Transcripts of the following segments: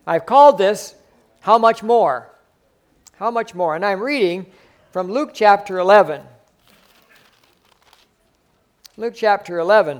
I've called this, How Much More? How much more? And I'm reading from Luke chapter 11. Luke chapter 11.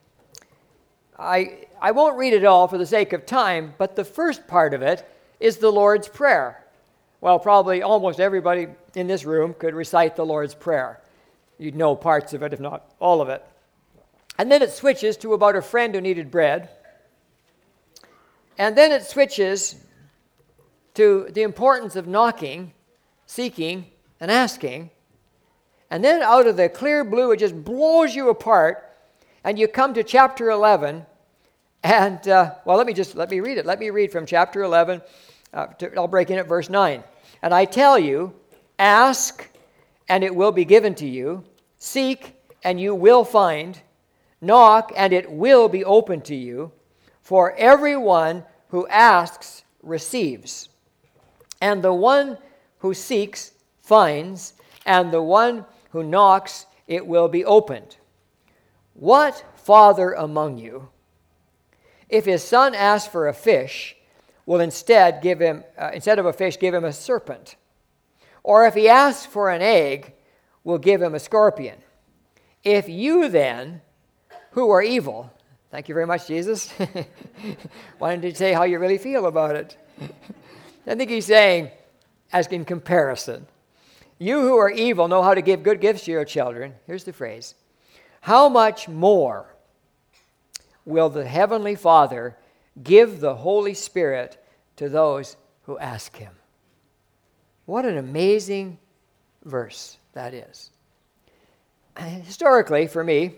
I won't read it all for the sake of time, but the first part of it is the Lord's Prayer. Well, probably almost everybody in this room could recite the Lord's Prayer. You'd know parts of it, if not all of it. And then it switches to about a friend who needed bread. And then it switches to the importance of knocking, seeking, and asking. And then out of the clear blue, it just blows you apart, and you come to chapter 11. And, let me read it. Let me read from chapter 11. I'll break in at verse 9. And I tell you, ask, and it will be given to you. Seek, and you will find. Knock, and it will be opened to you. For everyone who asks receives. And the one who seeks finds. And the one who knocks, it will be opened. What father among you, if his son asks for a fish, will instead of a fish, give him a serpent? Or if he asks for an egg, will give him a scorpion? If you then, who are evil, thank you very much, Jesus. Why don't you say how you really feel about it? I think he's saying, as in comparison, you who are evil know how to give good gifts to your children. Here's the phrase. How much more will the Heavenly Father give the Holy Spirit to those who ask Him? What an amazing verse that is. Historically, for me,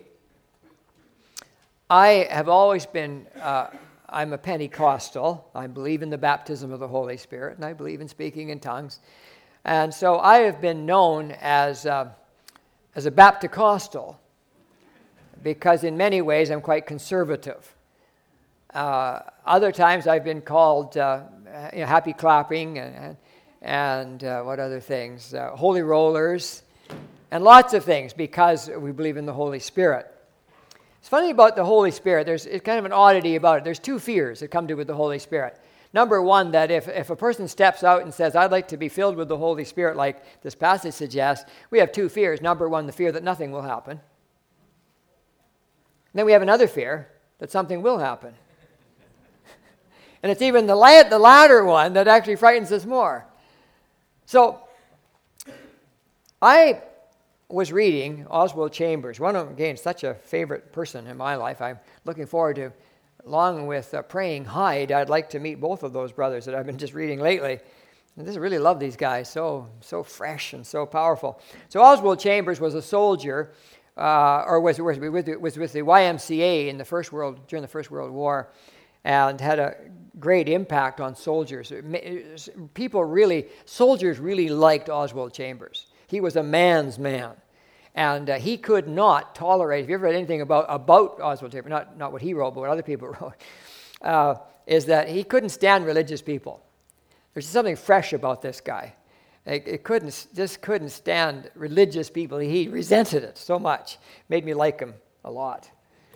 I have always been, I'm a Pentecostal. I believe in the baptism of the Holy Spirit, and I believe in speaking in tongues. And so I have been known as a Baptist-costal, because in many ways I'm quite conservative. Other times I've been called happy clapping and what other things? Holy rollers and lots of things, because we believe in the Holy Spirit. It's funny about the Holy Spirit. It's kind of an oddity about it. There's two fears that come to with the Holy Spirit. Number one, that if a person steps out and says, I'd like to be filled with the Holy Spirit like this passage suggests, we have two fears. Number one, the fear that nothing will happen. Then we have another fear that something will happen. And it's even the latter one that actually frightens us more. So I was reading Oswald Chambers, one of them, again, such a favorite person in my life. I'm looking forward to, along with Praying Hyde, I'd like to meet both of those brothers that I've been just reading lately. I just really love these guys, so fresh and so powerful. So Oswald Chambers was a soldier, or was with the YMCA during the First World War, and had a great impact on soldiers. Soldiers really liked Oswald Chambers. He was a man's man, and he could not tolerate. If you ever read anything about Oswald Chambers, not what he wrote, but what other people wrote, is that he couldn't stand religious people. There's something fresh about this guy. It couldn't stand religious people. He resented it so much. Made me like him a lot.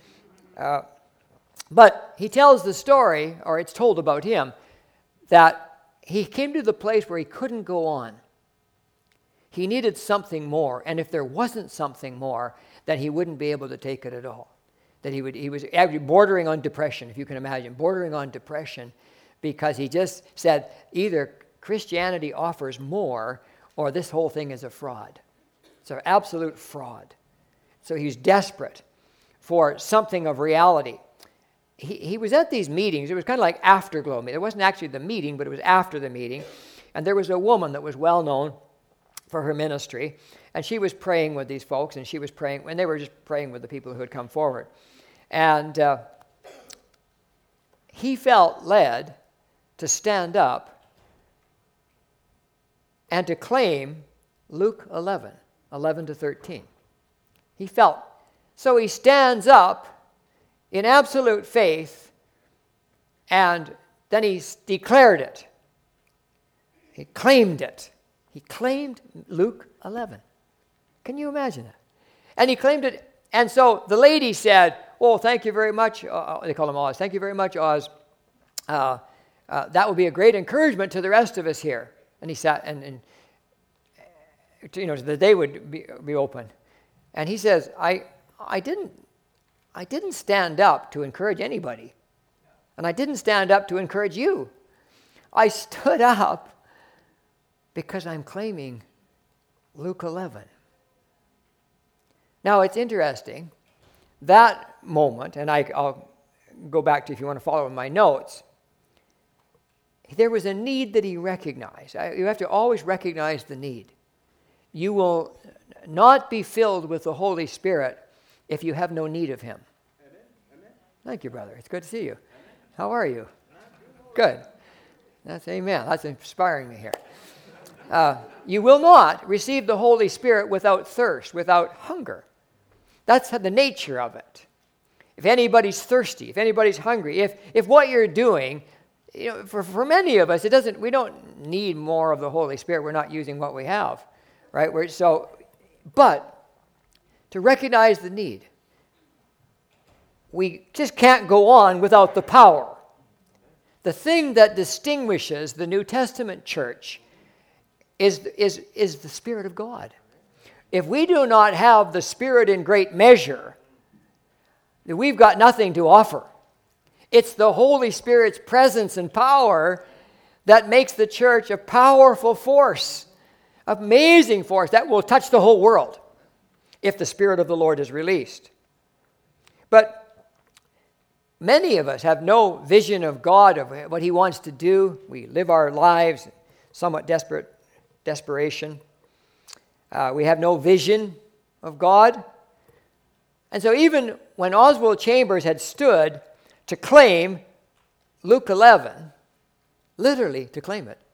But he tells the story, or it's told about him, that he came to the place where he couldn't go on. He needed something more, and if there wasn't something more, then he wouldn't be able to take it at all. That he was actually bordering on depression, if you can imagine, bordering on depression, because he just said either Christianity offers more or this whole thing is a fraud. It's an absolute fraud. So he's desperate for something of reality. He was at these meetings. It was kind of like afterglow. It wasn't actually the meeting, but it was after the meeting. And there was a woman that was well known for her ministry, and she was praying with these folks, and they were just praying with the people who had come forward. And he felt led to stand up and to claim Luke 11 to 13. So he stands up in absolute faith, and then he declared it. He claimed it. He claimed Luke 11. Can you imagine that? And he claimed it, and so the lady said, thank you very much. They call him Oz. Thank you very much, Oz. That would be a great encouragement to the rest of us here. And he sat and that they would be open. And he says, I didn't stand up to encourage anybody. And I didn't stand up to encourage you. I stood up because I'm claiming Luke 11. Now, it's interesting, that moment, and I'll go back to if you want to follow in my notes, there was a need that he recognized. You have to always recognize the need. You will not be filled with the Holy Spirit if you have no need of him. Amen. Thank you, brother. It's good to see you. Amen. How are you? Good. That's amen. That's inspiring me here. You will not receive the Holy Spirit without thirst, without hunger. That's the nature of it. If anybody's thirsty, if anybody's hungry, if what you're doing, for many of us, we don't need more of the Holy Spirit. We're not using what we have, right? But to recognize the need, we just can't go on without the power. The thing that distinguishes the New Testament church is the Spirit of God. If we do not have the Spirit in great measure, then we've got nothing to offer. It's the Holy Spirit's presence and power that makes the church a powerful force, amazing force that will touch the whole world if the Spirit of the Lord is released. But many of us have no vision of God, of what he wants to do. We live our lives in somewhat desperation. We have no vision of God. And so even when Oswald Chambers had stood to claim Luke 11, literally to claim it,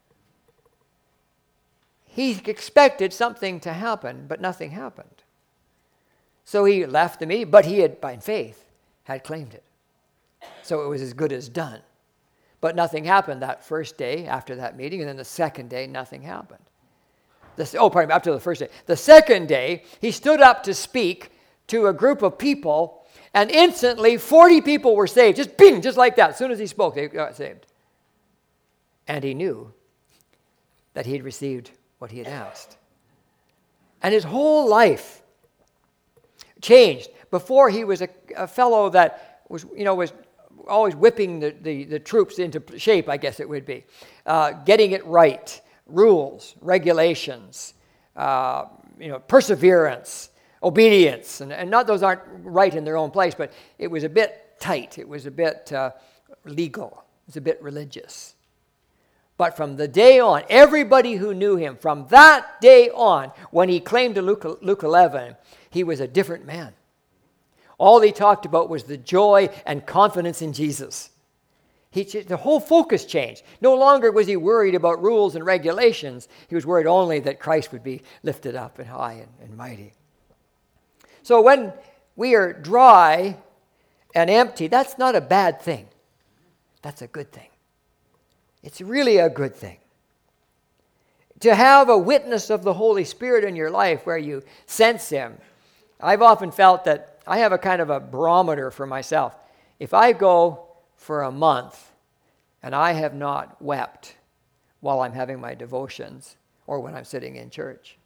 he expected something to happen, but nothing happened. So he left the meeting, but he had, by faith, had claimed it. So it was as good as done. But nothing happened that first day after that meeting, and then the second day, nothing happened. After the first day. The second day, he stood up to speak to a group of people, and instantly 40 people were saved. Just bing, just like that. As soon as he spoke, they got saved. And he knew that he had received what he had asked. And his whole life changed. Before, he was a fellow that was always whipping the troops into shape, I guess it would be. Getting it right. Rules, regulations, perseverance, obedience, and not those aren't right in their own place, but it was a bit tight. It was a bit legal. It was a bit religious. But from the day on, everybody who knew him, from that day on, when he claimed to Luke 11, he was a different man. All he talked about was the joy and confidence in Jesus. The whole focus changed. No longer was he worried about rules and regulations. He was worried only that Christ would be lifted up and high and mighty. So when we are dry and empty, that's not a bad thing. That's a good thing. It's really a good thing. To have a witness of the Holy Spirit in your life where you sense him. I've often felt that I have a kind of a barometer for myself. If I go for a month and I have not wept while I'm having my devotions or when I'm sitting in church.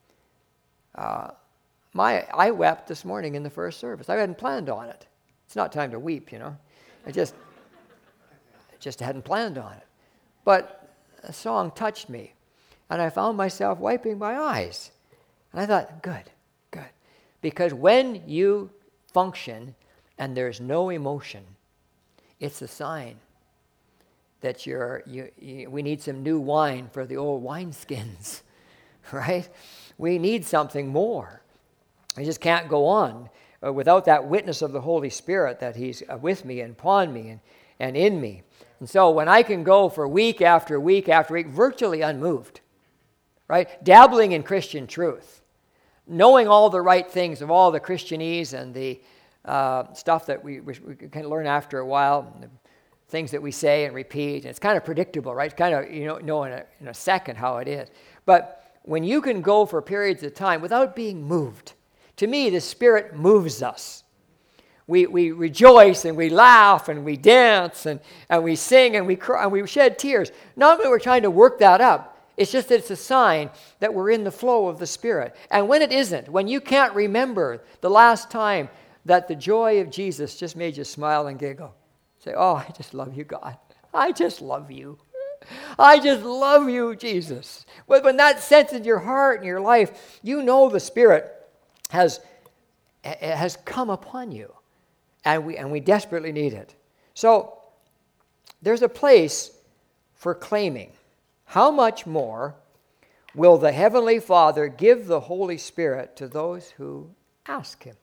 I wept this morning in the first service. I hadn't planned on it. It's not time to weep, I just hadn't planned on it. But a song touched me, and I found myself wiping my eyes. And I thought, good. Because when you function and there's no emotion, it's a sign that we need some new wine for the old wineskins, right? We need something more. I just can't go on without that witness of the Holy Spirit that he's with me and upon me and in me. And so when I can go for week after week after week, virtually unmoved, right? Dabbling in Christian truth, knowing all the right things of all the Christianese and the stuff that we can learn after a while, the things that we say and repeat. And it's kind of predictable, right? It's kind of, know in a second how it is. But when you can go for periods of time without being moved, to me, the Spirit moves us. we rejoice and we laugh and we dance and we sing and we cry and we shed tears. Not that we're trying to work that up. It's just that it's a sign that we're in the flow of the Spirit. And when it isn't, when you can't remember the last time that the joy of Jesus just made you smile and giggle, say, oh, I just love you, God. I just love you. I just love you, Jesus. When that sense in your heart and your life, you know the Spirit has come upon you. And we desperately need it. So there's a place for claiming. How much more will the Heavenly Father give the Holy Spirit to those who ask Him?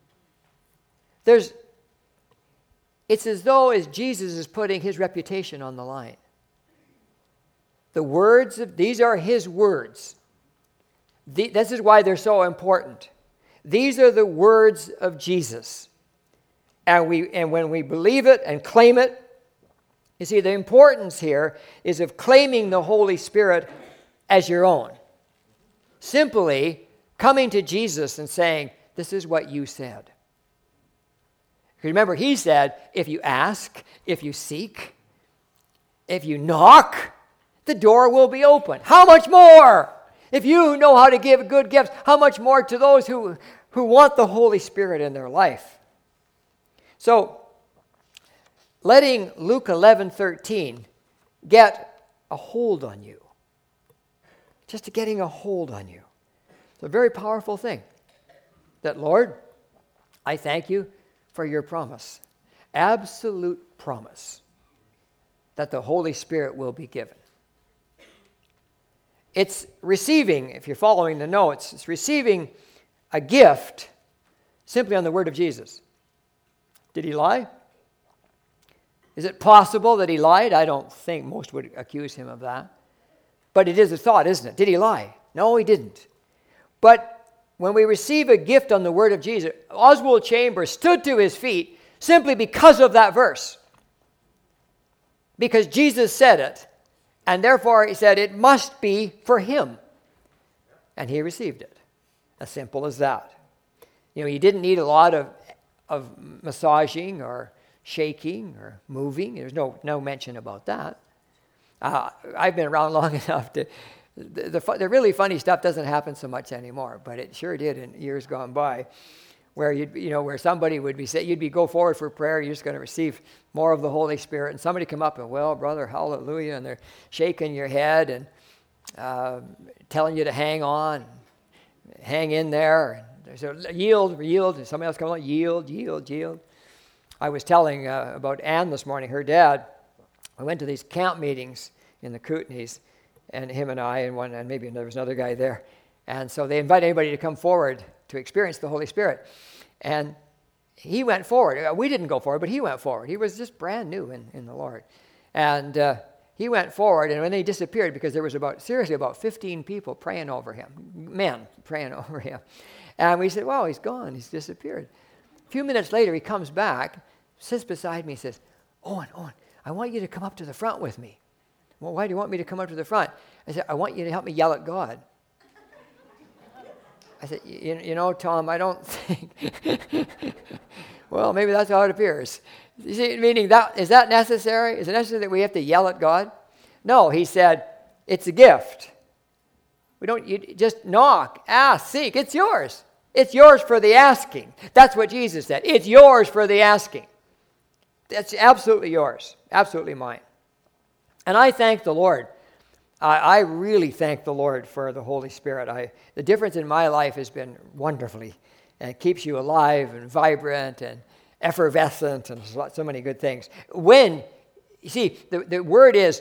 It's as though as Jesus is putting His reputation on the line. These are His words. This is why they're so important. These are the words of Jesus. And when we believe it and claim it, you see, the importance here is of claiming the Holy Spirit as your own. Simply coming to Jesus and saying, this is what you said. Remember, He said, if you ask, if you seek, if you knock, the door will be open. How much more? If you know how to give good gifts, how much more to those who want the Holy Spirit in their life? So, letting Luke 11:13 get a hold on you. Just getting a hold on you. It's a very powerful thing. That, Lord, I thank you for your promise. Absolute promise that the Holy Spirit will be given. It's receiving, if you're following the notes, it's receiving a gift simply on the word of Jesus. Did He lie? Is it possible that He lied? I don't think most would accuse Him of that. But it is a thought, isn't it? Did He lie? No, He didn't. But when we receive a gift on the word of Jesus, Oswald Chambers stood to his feet simply because of that verse. Because Jesus said it, and therefore he said it must be for him. And he received it. As simple as that. He didn't need a lot of massaging or shaking or moving. There's no mention about that. I've been around long enough to... The really funny stuff doesn't happen so much anymore, but it sure did in years gone by, where where somebody would be saying, you'd go forward for prayer, you're just going to receive more of the Holy Spirit, and somebody come up and, well, brother, hallelujah, and they're shaking your head and telling you to hang on, hang in there. There's a yield, and somebody else comes along, yield. I was telling about Ann this morning, her dad. I went to these camp meetings in the Kootenays, and him and I, and maybe there was another guy there. And so they invite anybody to come forward to experience the Holy Spirit. And he went forward. We didn't go forward, but he went forward. He was just brand new in the Lord. And he went forward, and when he disappeared, because there was about 15 people praying over him, men praying over him. And we said, well, he's gone. He's disappeared. A few minutes later, he comes back, sits beside me, says, Owen, I want you to come up to the front with me. Well, why do you want me to come up to the front? I said, I want you to help me yell at God. I said, Tom, I don't think... Well, maybe that's how it appears. You see, meaning, is that necessary? Is it necessary that we have to yell at God? No, he said, it's a gift. You just knock, ask, seek. It's yours. It's yours for the asking. That's what Jesus said. It's yours for the asking. That's absolutely yours. Absolutely mine. And I thank the Lord. I really thank the Lord for the Holy Spirit. The difference in my life has been wonderfully, and it keeps you alive and vibrant and effervescent and so many good things. When, you see, the word is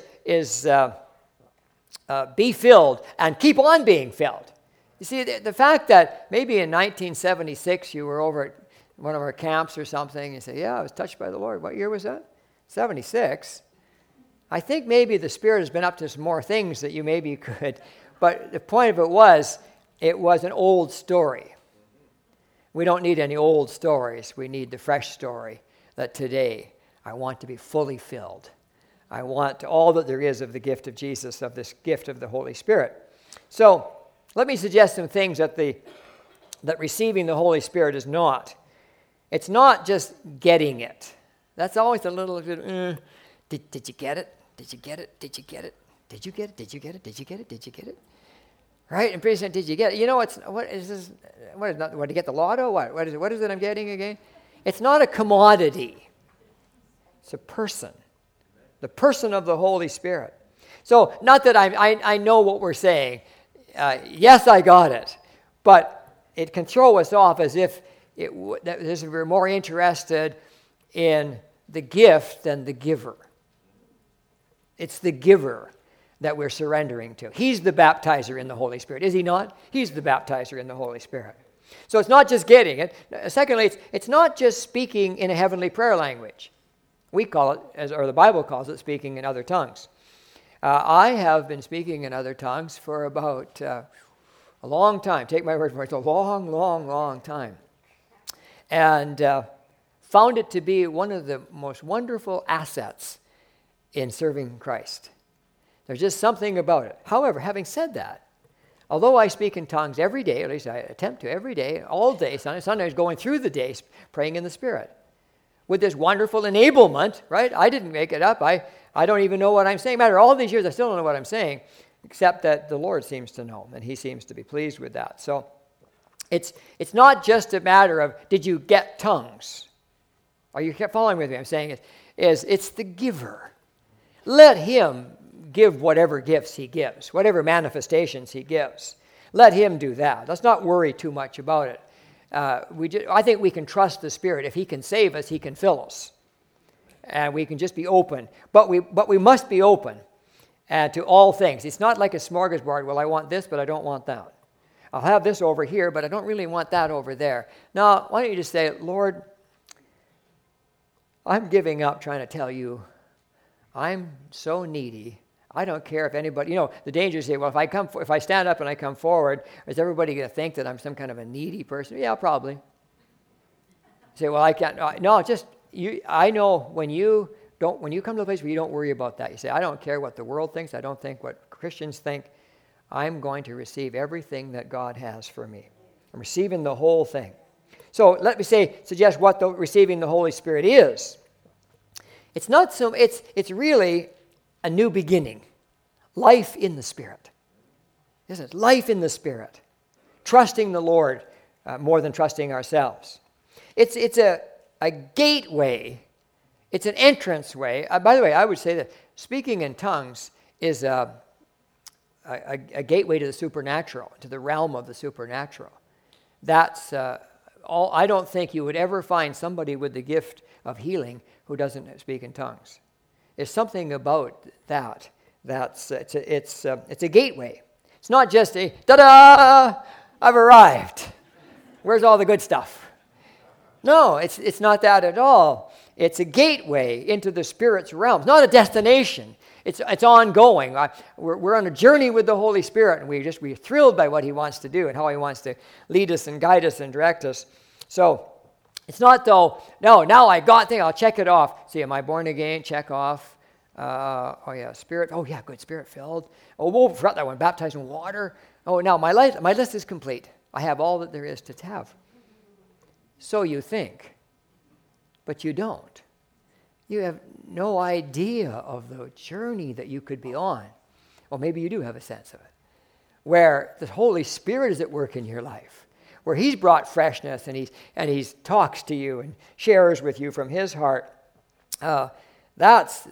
be filled and keep on being filled. You see, the fact that maybe in 1976 you were over at one of our camps or something, and you say, yeah, I was touched by the Lord. What year was that? 76. I think maybe the Spirit has been up to some more things that you maybe could, but the point of it was an old story. We don't need any old stories. We need the fresh story that today I want to be fully filled. I want all that there is of the gift of Jesus, of this gift of the Holy Spirit. So let me suggest some things that receiving the Holy Spirit is not. It's not just getting it. That's always a little, did you get it? Did you get it? Did you get it? Did you get it? Did you get it? Did you get it? Did you get it? Right? And pretty soon, did you get it? You know, what is this? What, to get the lotto? What is it I'm getting again? It's not a commodity. It's a person. The person of the Holy Spirit. So, not that I know what we're saying. Yes, I got it. But it can throw us off as if we're more interested in the gift than the giver. It's the giver that we're surrendering to. He's the baptizer in the Holy Spirit, is he not? He's the baptizer in the Holy Spirit. So it's not just getting it. Secondly, it's not just speaking in a heavenly prayer language. We call it, or the Bible calls it, speaking in other tongues. I have been speaking in other tongues for about a long time. Take my word for it. It's a long, long, long time. And found it to be one of the most wonderful assets in serving Christ. There's just something about it. However, having said that, although I speak in tongues every day, at least I attempt to every day, all day, sometimes going through the days, praying in the Spirit, with this wonderful enablement, right? I didn't make it up. I don't even know what I'm saying. Matter all these years, I still don't know what I'm saying, except that the Lord seems to know, and he seems to be pleased with that. So it's not just a matter of, did you get tongues? Are you following with me? I'm saying it's the giver. Let him give whatever gifts he gives, whatever manifestations he gives. Let him do that. Let's not worry too much about it. I think we can trust the Spirit. If he can save us, he can fill us. And we can just be open. But we must be open to all things. It's not like a smorgasbord. Well, I want this, but I don't want that. I'll have this over here, but I don't really want that over there. Now, why don't you just say, Lord, I'm giving up trying to tell you I'm so needy. I don't care if anybody, the danger is, well, if I stand up and I come forward, is everybody going to think that I'm some kind of a needy person? Yeah, probably. Say, well, I can't. No, just you. I know when you come to a place where you don't worry about that. You say, I don't care what the world thinks. I don't think what Christians think. I'm going to receive everything that God has for me. I'm receiving the whole thing. So let me suggest what receiving the Holy Spirit is. It's not so. It's really a new beginning, life in the Spirit. Isn't it? Life in the Spirit, trusting the Lord more than trusting ourselves. It's a gateway. It's an entrance way. By the way, I would say that speaking in tongues is a gateway to the supernatural, to the realm of the supernatural. That's all. I don't think you would ever find somebody with the gift of healing who doesn't speak in tongues. There's something about that. It's a gateway. It's not just a ta-da, I've arrived. Where's all the good stuff? No, it's not that at all. It's a gateway into the Spirit's realm. It's not a destination. It's ongoing. We're on a journey with the Holy Spirit, and we're thrilled by what he wants to do and how he wants to lead us and guide us and direct us. So it's not though, no, now I got things, I'll check it off. See, am I born again? Check off. Spirit. Oh, yeah, good, Spirit-filled. Oh, forgot that one, baptized in water. Oh, now my list is complete. I have all that there is to have. So you think, but you don't. You have no idea of the journey that you could be on. Well, maybe you do have a sense of it, where the Holy Spirit is at work in your life, where he's brought freshness and he talks to you and shares with you from his heart. That's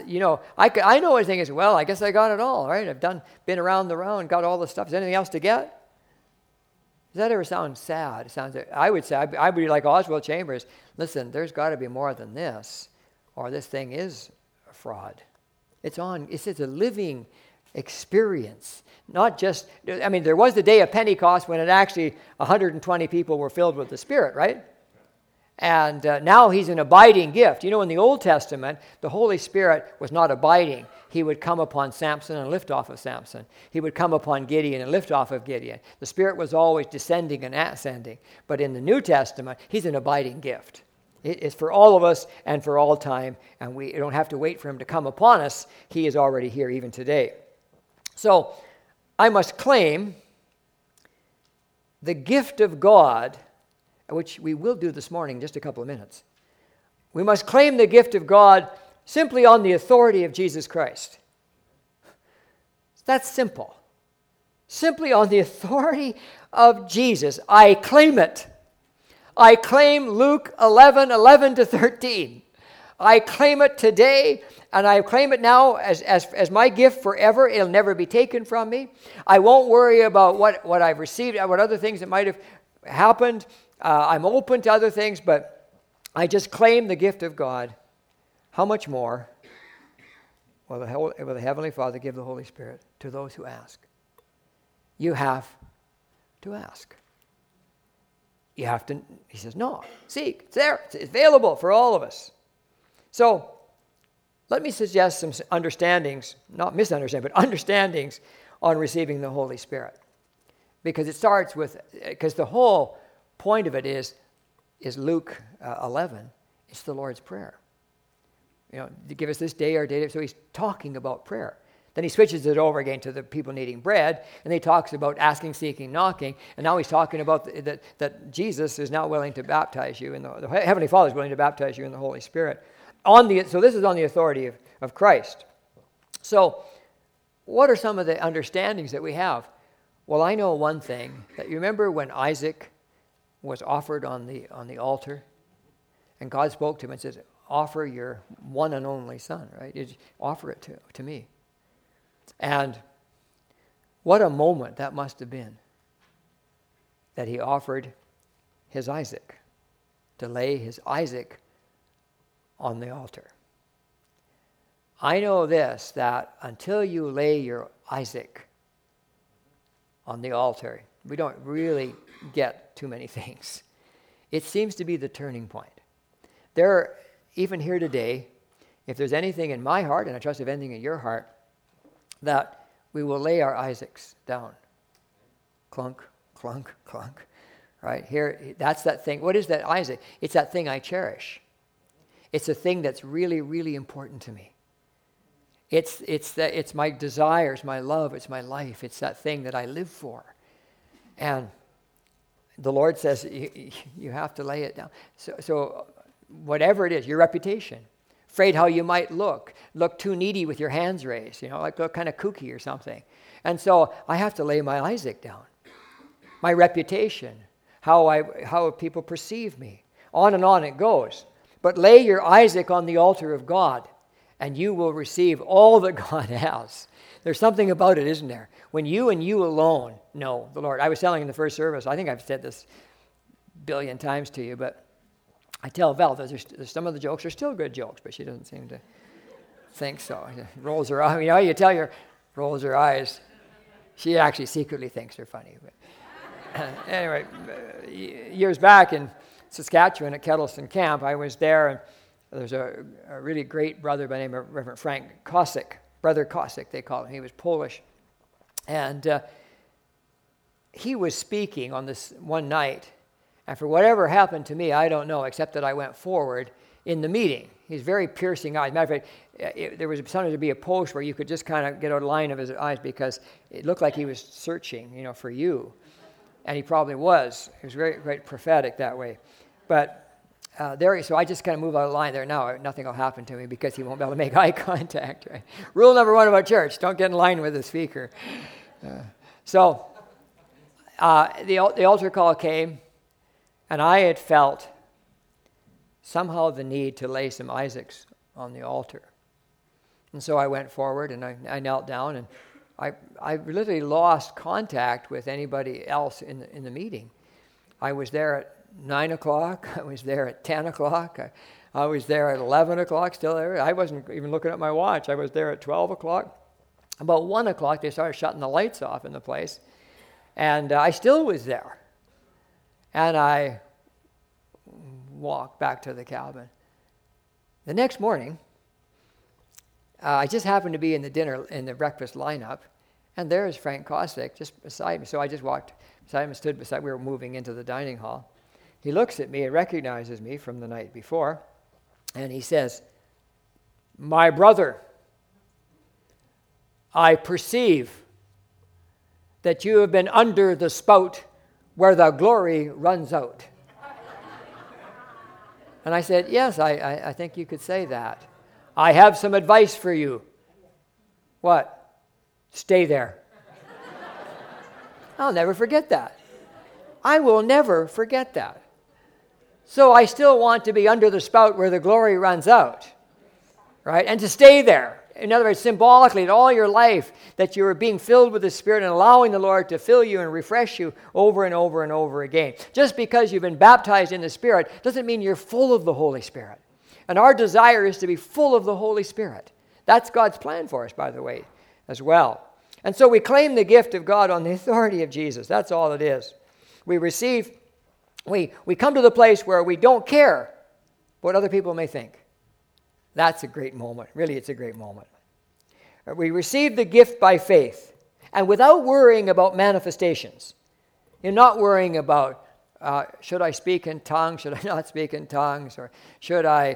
I know one thing is, well, I guess I got it all, right? I've been around the round, got all the stuff. Is there anything else to get? Does that ever sound sad? I would say, I would be like Oswald Chambers. Listen, there's got to be more than this, or this thing is a fraud. It's a living experience. Not just, there was the day of Pentecost when it actually 120 people were filled with the Spirit, right? And now he's an abiding gift. In the Old Testament, the Holy Spirit was not abiding. He would come upon Samson and lift off of Samson. He would come upon Gideon and lift off of Gideon. The Spirit was always descending and ascending. But in the New Testament, he's an abiding gift. It's for all of us and for all time, and we don't have to wait for him to come upon us. He is already here even today. So I must claim the gift of God which we will do this morning in just a couple of minutes. We must claim the gift of God simply on the authority of Jesus Christ. That's simple. Simply on the authority of Jesus. I claim it. I claim Luke 11:11-13. I claim it today, and I claim it now as my gift forever. It'll never be taken from me. I won't worry about what I've received, what other things that might have happened. I'm open to other things, but I just claim the gift of God. How much more will the Heavenly Father give the Holy Spirit to those who ask? You have to ask. You have to, he says, no, seek. It's there. It's available for all of us. So, let me suggest some understandings, not misunderstandings, but understandings on receiving the Holy Spirit. Because it starts with, because the whole point of it is Luke 11. It's the Lord's Prayer. You know, to give us this day our daily. So he's talking about prayer. Then he switches it over again to the people needing bread, and he talks about asking, seeking, knocking, and now he's talking about that Jesus is now willing to baptize you, and the Heavenly Father is willing to baptize you in the Holy Spirit. So this is on the authority of Christ. So what are some of the understandings that we have? Well, I know one thing, that you remember when Isaac was offered on the altar, and God spoke to him and says, offer your one and only son, right? Offer it to me. And what a moment that must have been, that he offered his Isaac, to lay his Isaac on the altar. I know this, that until you lay your Isaac on the altar, we don't really get too many things. It seems to be the turning point. Even here today, if there's anything in my heart, and I trust if anything in your heart, that we will lay our Isaacs down. Clunk, clunk, clunk. Right? Here, that's that thing. What is that Isaac? It's that thing I cherish. It's a thing that's really, really important to me. It's my desires, my love, it's my life. It's that thing that I live for. And the Lord says, you have to lay it down. So whatever it is, your reputation, afraid how you might look too needy with your hands raised, like look kind of kooky or something. And so I have to lay my Isaac down. My reputation, how people perceive me. On and on it goes. But lay your Isaac on the altar of God, and you will receive all that God has. There's something about it, isn't there? When you and you alone know the Lord. I was telling in the first service, I think I've said this a billion times to you, but I tell Val that there's some of the jokes are still good jokes, but she doesn't seem to think so. Rolls her eyes. You tell her, rolls her eyes. She actually secretly thinks they're funny. But anyway, years back in Saskatchewan at Kettleston Camp, I was there, and there's a really great brother by the name of Reverend Frank Kosik, Brother Kosik, they call him. He was Polish. And he was speaking on this one night, and for whatever happened to me, I don't know, except that I went forward in the meeting. He's very piercing eyes. Matter of fact, there was sometimes to be a post where you could just kind of get a line of his eyes because it looked like he was searching, for you. And he probably was. He was very, very prophetic that way. But so I just kind of move out of line there now. Nothing will happen to me because he won't be able to make eye contact. Right? Rule number 1 about church, don't get in line with the speaker. So the altar call came, and I had felt somehow the need to lay some Isaacs on the altar. And so I went forward, and I knelt down, and I literally lost contact with anybody else in the meeting. I was there at 9 o'clock. I was there at 10 o'clock. I was there at 11 o'clock, still there. I wasn't even looking at my watch. I was there at 12 o'clock. About 1 o'clock, they started shutting the lights off in the place. And I still was there. And I walked back to the cabin. The next morning, I just happened to be in the breakfast lineup, and there's Frank Kosik just beside me. So I just walked beside him, stood beside. We were moving into the dining hall. He looks at me and recognizes me from the night before, and he says, "My brother, I perceive that you have been under the spout where the glory runs out." And I said, yes, I think you could say that. I have some advice for you. What? Stay there. I'll never forget that. I will never forget that. So I still want to be under the spout where the glory runs out, right? And to stay there. In other words, symbolically, that all your life, that you are being filled with the Spirit and allowing the Lord to fill you and refresh you over and over and over again. Just because you've been baptized in the Spirit doesn't mean you're full of the Holy Spirit. And our desire is to be full of the Holy Spirit. That's God's plan for us, by the way, as well. And so we claim the gift of God on the authority of Jesus. That's all it is. We come to the place where we don't care what other people may think. That's a great moment. Really, it's a great moment. We receive the gift by faith and without worrying about manifestations. You're not worrying about, should I speak in tongues? Should I not speak in tongues? Or should I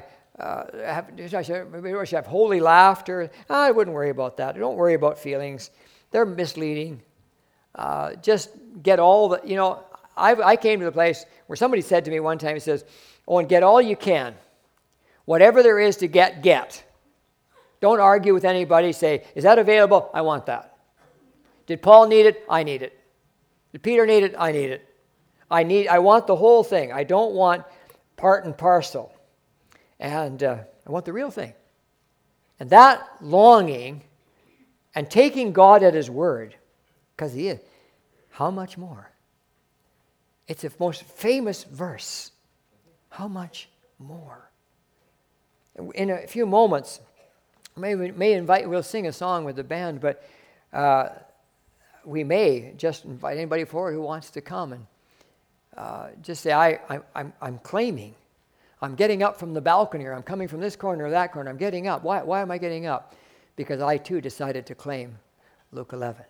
have holy laughter? I wouldn't worry about that. Don't worry about feelings. They're misleading. Just get all the, I came to the place where somebody said to me one time, he says, "Oh, and get all you can. Whatever there is to get. Don't argue with anybody. Say, is that available? I want that. Did Paul need it? I need it. Did Peter need it? I need it. I want the whole thing. I don't want part and parcel. And I want the real thing." And that longing and taking God at His word, because He is, how much more? It's the most famous verse. How much more? In a few moments, we'll sing a song with the band, but we may just invite anybody forward who wants to come and just say, I'm claiming. I'm getting up from the balcony, or I'm coming from this corner or that corner. I'm getting up. Why am I getting up? Because I too decided to claim Luke 11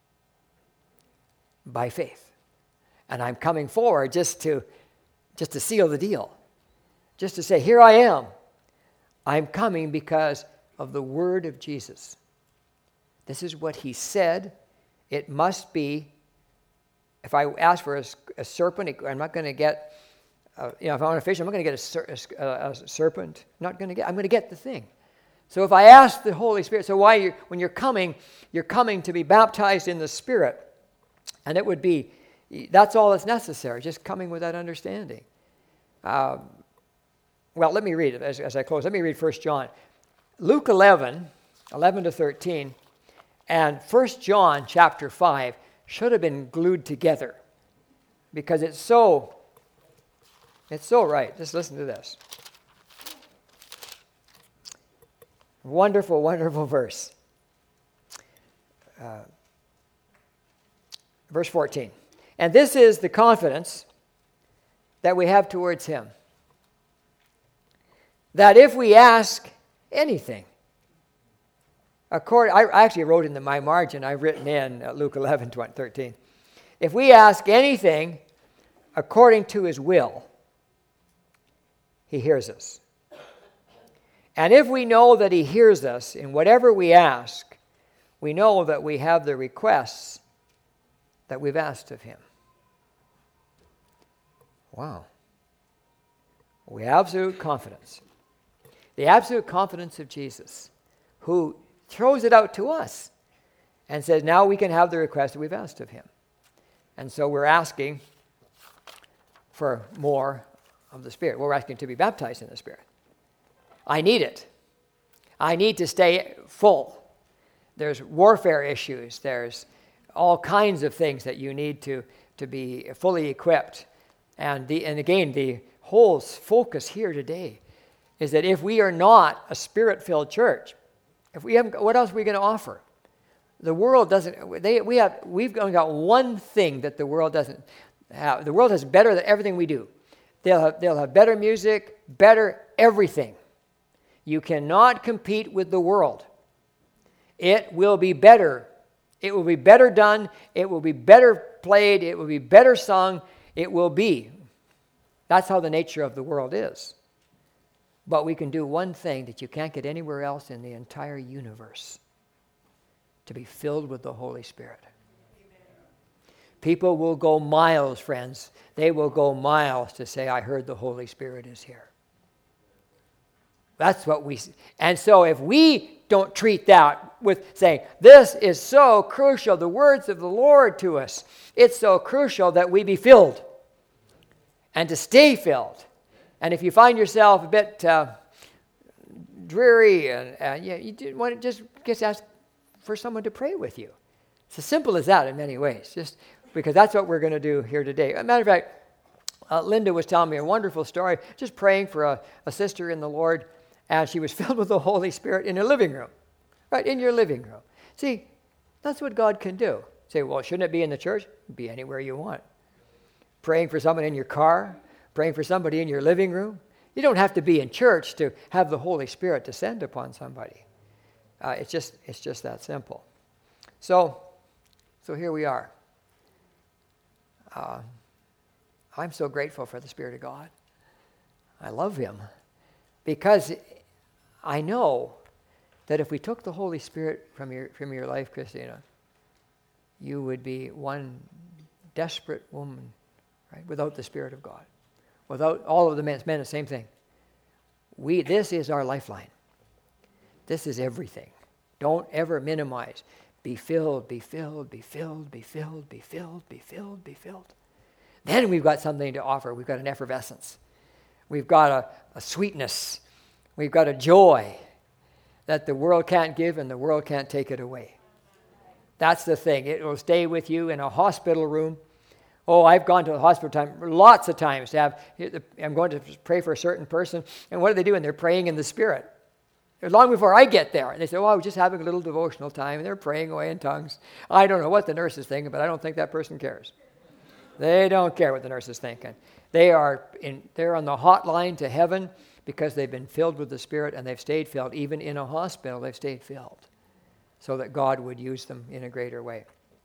by faith. And I'm coming forward just to seal the deal. Just to say, here I am. I'm coming because of the word of Jesus. This is what He said. It must be. If I ask for a serpent, I'm not going to get, if I want a fish, I'm not going to get a serpent. I'm going to get the thing. So if I ask the Holy Spirit, so when you're coming to be baptized in the Spirit, and it would be, that's all that's necessary, just coming with that understanding. Well, let me read it as I close. Let me read 1 John. Luke 11 to 13, and 1 John chapter 5 should have been glued together because it's so right. Just listen to this. Wonderful, wonderful verse. Verse 14. And this is the confidence that we have towards Him, that if we ask anything, I actually wrote in my margin, I've written in Luke 11:13. If we ask anything according to His will, He hears us. And if we know that He hears us in whatever we ask, we know that we have the requests that we've asked of Him. Wow. We have absolute confidence. The absolute confidence of Jesus, who throws it out to us and says, now we can have the request that we've asked of Him. And so we're asking for more of the Spirit. We're asking to be baptized in the Spirit. I need it. I need to stay full. There's warfare issues. There's all kinds of things that you need to be fully equipped. And again, the whole focus here today is that if we are not a Spirit-filled church, if we haven't, what else are we going to offer? The world doesn't. We've only got one thing that the world doesn't have. The world has better than everything we do. They'll have better music, better everything. You cannot compete with the world. It will be better. It will be better done. It will be better played. It will be better sung. It will be. That's how the nature of the world is. But we can do one thing that you can't get anywhere else in the entire universe: to be filled with the Holy Spirit. People will go miles, friends. They will go miles to say, I heard the Holy Spirit is here. That's what we, and so if we don't treat that with saying, this is so crucial, the words of the Lord to us, it's so crucial that we be filled and to stay filled. And if you find yourself a bit dreary, and you want to just ask for someone to pray with you. It's as simple as that in many ways, just because that's what we're going to do here today. As a matter of fact, Linda was telling me a wonderful story, just praying for a sister in the Lord, and she was filled with the Holy Spirit in her living room, right, in your living room. See, that's what God can do. Say, well, shouldn't it be in the church? Be anywhere you want. Praying for someone in your car, praying for somebody in your living room. You don't have to be in church to have the Holy Spirit descend upon somebody. It's just that simple. So here we are. I'm so grateful for the Spirit of God. I love Him because I know that if we took the Holy Spirit from your life, Christina, you would be one desperate woman, right? Without the Spirit of God, without all of the men, the same thing. This is our lifeline. This is everything. Don't ever minimize. Be filled, be filled, be filled, be filled, be filled, be filled, be filled. Then we've got something to offer. We've got an effervescence. We've got a sweetness. We've got a joy that the world can't give and the world can't take it away. That's the thing. It will stay with you in a hospital room. Oh, I've gone to the hospital lots of times to I'm going to pray for a certain person. And what are they doing? They're praying in the Spirit. Long before I get there. And they say, I was just having a little devotional time. And they're praying away in tongues. I don't know what the nurse is thinking, but I don't think that person cares. They don't care what the nurse is thinking. They're on the hotline to heaven because they've been filled with the Spirit and they've stayed filled. Even in a hospital, they've stayed filled so that God would use them in a greater way.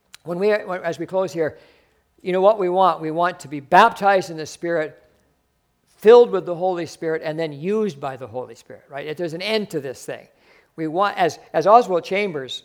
As we close here, you know what we want? We want to be baptized in the Spirit, filled with the Holy Spirit, and then used by the Holy Spirit, right? There's an end to this thing. We want, as Oswald Chambers,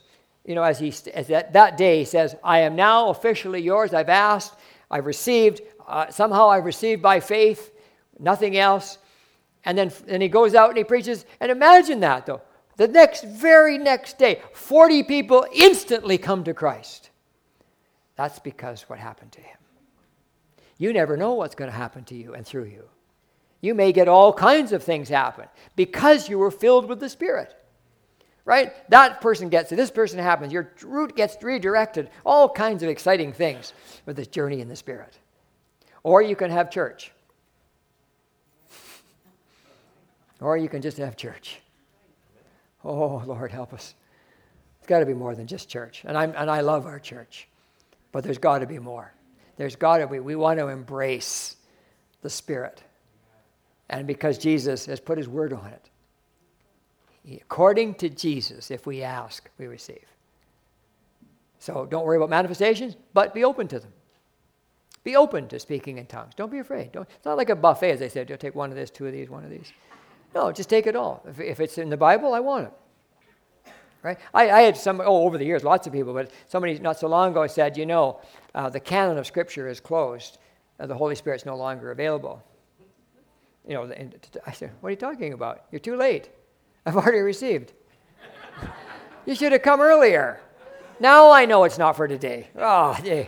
as that day he says, I am now officially yours. I've asked, I've received, somehow I've received by faith, nothing else. And then he goes out and he preaches. And imagine that, though. The very next day, 40 people instantly come to Christ. That's because what happened to him. You never know what's going to happen to you and through you. You may get all kinds of things happen because you were filled with the Spirit. Right? That person gets it. This person happens. Your route gets redirected. All kinds of exciting things with this journey in the Spirit. Or you can have church. Or you can just have church. Oh, Lord, help us. It's got to be more than just church. And I love our church. But there's got to be more. There's got to be. We want to embrace the Spirit. And because Jesus has put His word on it. According to Jesus, if we ask, we receive. So don't worry about manifestations, but be open to them. Be open to speaking in tongues. Don't be afraid. It's not like a buffet, as they said. You'll take one of this, two of these, one of these. No, just take it all. If it's in the Bible, I want it. Right? I had over the years, lots of people, but somebody not so long ago said, the canon of Scripture is closed. The Holy Spirit's no longer available. I said, what are you talking about? You're too late. I've already received. You should have come earlier. Now I know it's not for today. Oh, yeah.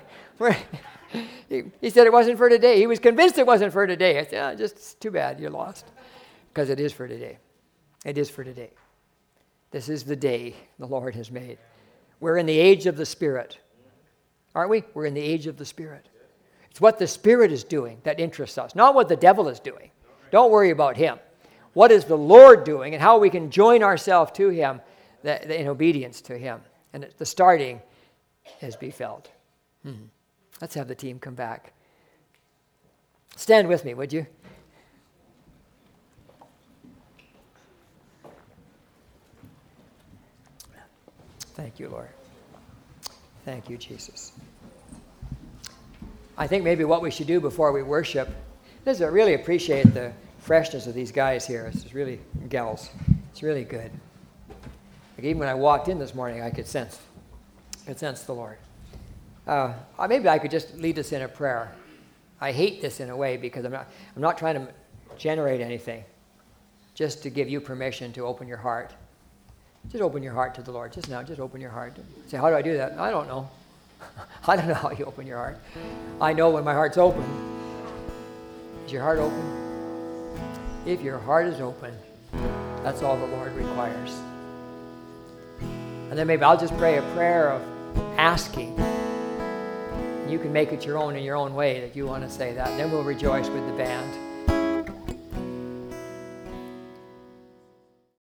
He said it wasn't for today. He was convinced it wasn't for today. I said, just too bad, you're lost. Because it is for today. It is for today. This is the day the Lord has made. We're in the age of the Spirit. Aren't we? We're in the age of the Spirit. It's what the Spirit is doing that interests us, not what the devil is doing. Don't worry about him. What is the Lord doing and how we can join ourselves to Him in obedience to Him. And the starting is be filled. Let's have the team come back. Stand with me, would you? Thank you, Lord. Thank you, Jesus. I think maybe what we should do before we worship is I really appreciate the freshness of these guys here. It's really, gals, it's really good. Like even when I walked in this morning, I could sense the Lord. Maybe I could just lead us in a prayer. I hate this in a way because I'm not trying to generate anything. just to give you permission to open your heart. Just open your heart to the Lord. Just open your heart. Say, how do I do that? I don't know. I don't know how you open your heart. I know when my heart's open. Is your heart open? If your heart is open, that's all the Lord requires. And then maybe I'll just pray a prayer of asking. You can make it your own in your own way that you want to say that. And then we'll rejoice with the band.